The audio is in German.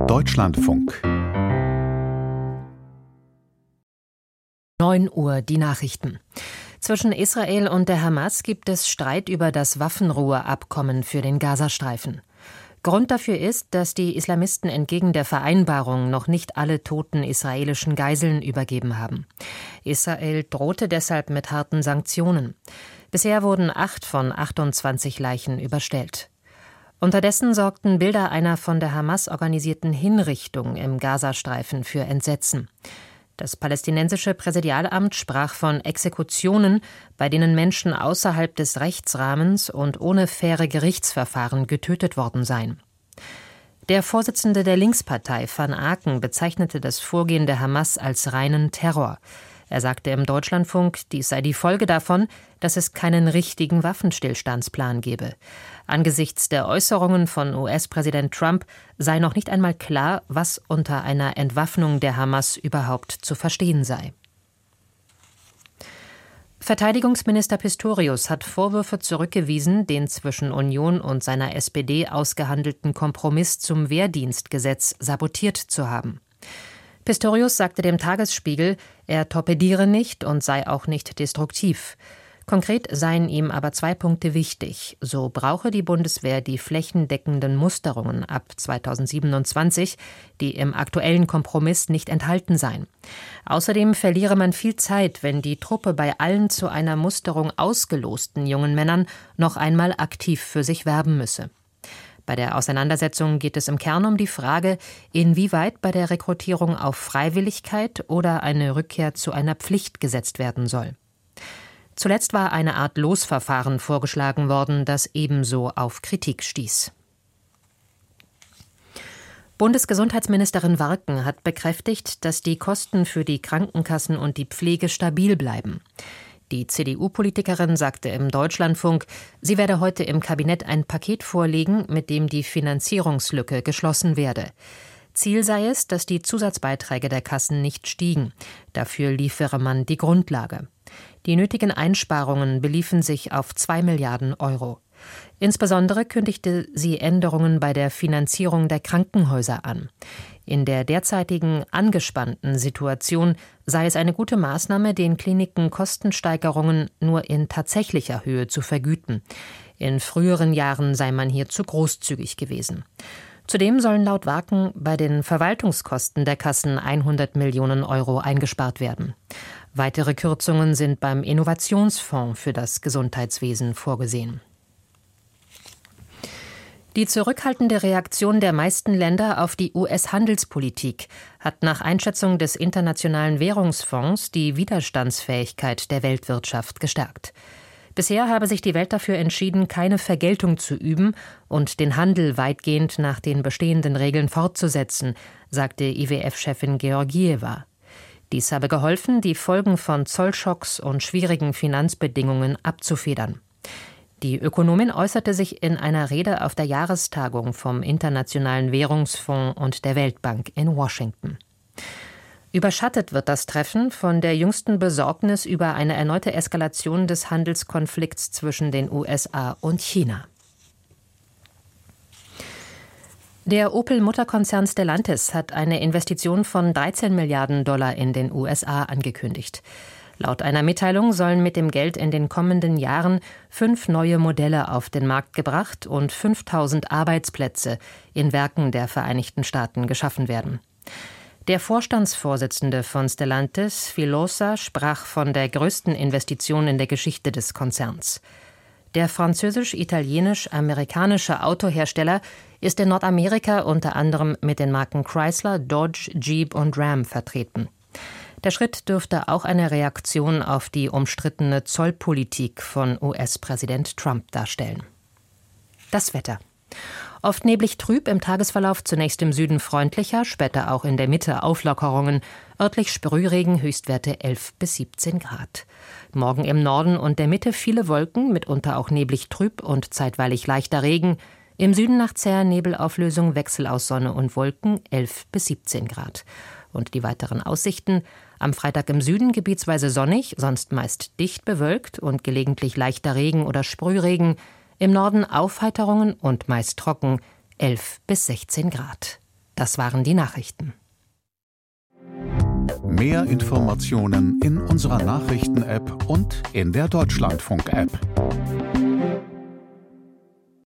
Deutschlandfunk. 9 Uhr, die Nachrichten. Zwischen Israel und der Hamas gibt es Streit über das Waffenruheabkommen für den Gazastreifen. Grund dafür ist, dass die Islamisten entgegen der Vereinbarung noch nicht alle toten israelischen Geiseln übergeben haben. Israel drohte deshalb mit harten Sanktionen. Bisher wurden 8 von 28 Leichen überstellt. Unterdessen sorgten Bilder einer von der Hamas organisierten Hinrichtung im Gazastreifen für Entsetzen. Das palästinensische Präsidialamt sprach von Exekutionen, bei denen Menschen außerhalb des Rechtsrahmens und ohne faire Gerichtsverfahren getötet worden seien. Der Vorsitzende der Linkspartei, Van Aken, bezeichnete das Vorgehen der Hamas als reinen Terror. Er sagte im Deutschlandfunk, dies sei die Folge davon, dass es keinen richtigen Waffenstillstandsplan gebe. Angesichts der Äußerungen von US-Präsident Trump sei noch nicht einmal klar, was unter einer Entwaffnung der Hamas überhaupt zu verstehen sei. Verteidigungsminister Pistorius hat Vorwürfe zurückgewiesen, den zwischen Union und seiner SPD ausgehandelten Kompromiss zum Wehrdienstgesetz sabotiert zu haben. Pistorius sagte dem Tagesspiegel, er torpediere nicht und sei auch nicht destruktiv. Konkret seien ihm aber 2 Punkte wichtig. So brauche die Bundeswehr die flächendeckenden Musterungen ab 2027, die im aktuellen Kompromiss nicht enthalten seien. Außerdem verliere man viel Zeit, wenn die Truppe bei allen zu einer Musterung ausgelosten jungen Männern noch einmal aktiv für sich werben müsse. Bei der Auseinandersetzung geht es im Kern um die Frage, inwieweit bei der Rekrutierung auf Freiwilligkeit oder eine Rückkehr zu einer Pflicht gesetzt werden soll. Zuletzt war eine Art Losverfahren vorgeschlagen worden, das ebenso auf Kritik stieß. Bundesgesundheitsministerin Warken hat bekräftigt, dass die Kosten für die Krankenkassen und die Pflege stabil bleiben. Die CDU-Politikerin sagte im Deutschlandfunk, sie werde heute im Kabinett ein Paket vorlegen, mit dem die Finanzierungslücke geschlossen werde. Ziel sei es, dass die Zusatzbeiträge der Kassen nicht stiegen. Dafür liefere man die Grundlage. Die nötigen Einsparungen beliefen sich auf 2 Milliarden Euro. Insbesondere kündigte sie Änderungen bei der Finanzierung der Krankenhäuser an. In der derzeitigen angespannten Situation sei es eine gute Maßnahme, den Kliniken Kostensteigerungen nur in tatsächlicher Höhe zu vergüten. In früheren Jahren sei man hier zu großzügig gewesen. Zudem sollen laut Warken bei den Verwaltungskosten der Kassen 100 Millionen Euro eingespart werden. Weitere Kürzungen sind beim Innovationsfonds für das Gesundheitswesen vorgesehen. Die zurückhaltende Reaktion der meisten Länder auf die US-Handelspolitik hat nach Einschätzung des Internationalen Währungsfonds die Widerstandsfähigkeit der Weltwirtschaft gestärkt. Bisher habe sich die Welt dafür entschieden, keine Vergeltung zu üben und den Handel weitgehend nach den bestehenden Regeln fortzusetzen, sagte IWF-Chefin Georgieva. Dies habe geholfen, die Folgen von Zollschocks und schwierigen Finanzbedingungen abzufedern. Die Ökonomin äußerte sich in einer Rede auf der Jahrestagung vom Internationalen Währungsfonds und der Weltbank in Washington. Überschattet wird das Treffen von der jüngsten Besorgnis über eine erneute Eskalation des Handelskonflikts zwischen den USA und China. Der Opel-Mutterkonzern Stellantis hat eine Investition von 13 Milliarden $ in den USA angekündigt. Laut einer Mitteilung sollen mit dem Geld in den kommenden Jahren 5 neue Modelle auf den Markt gebracht und 5000 Arbeitsplätze in Werken der Vereinigten Staaten geschaffen werden. Der Vorstandsvorsitzende von Stellantis, Filosa, sprach von der größten Investition in der Geschichte des Konzerns. Der französisch-italienisch-amerikanische Autohersteller ist in Nordamerika unter anderem mit den Marken Chrysler, Dodge, Jeep und Ram vertreten. Der Schritt dürfte auch eine Reaktion auf die umstrittene Zollpolitik von US-Präsident Trump darstellen. Das Wetter. Oft neblig trüb, im Tagesverlauf zunächst im Süden freundlicher, später auch in der Mitte Auflockerungen. Örtlich Sprühregen, Höchstwerte 11 bis 17 Grad. Morgen im Norden und der Mitte viele Wolken, mitunter auch neblig trüb und zeitweilig leichter Regen. Im Süden nach zäher Nebelauflösung Wechsel aus Sonne und Wolken 11 bis 17 Grad. Und die weiteren Aussichten: am Freitag im Süden gebietsweise sonnig, sonst meist dicht bewölkt und gelegentlich leichter Regen oder Sprühregen. Im Norden Aufheiterungen und meist trocken, 11 bis 16 Grad. Das waren die Nachrichten. Mehr Informationen in unserer Nachrichten-App und in der Deutschlandfunk-App.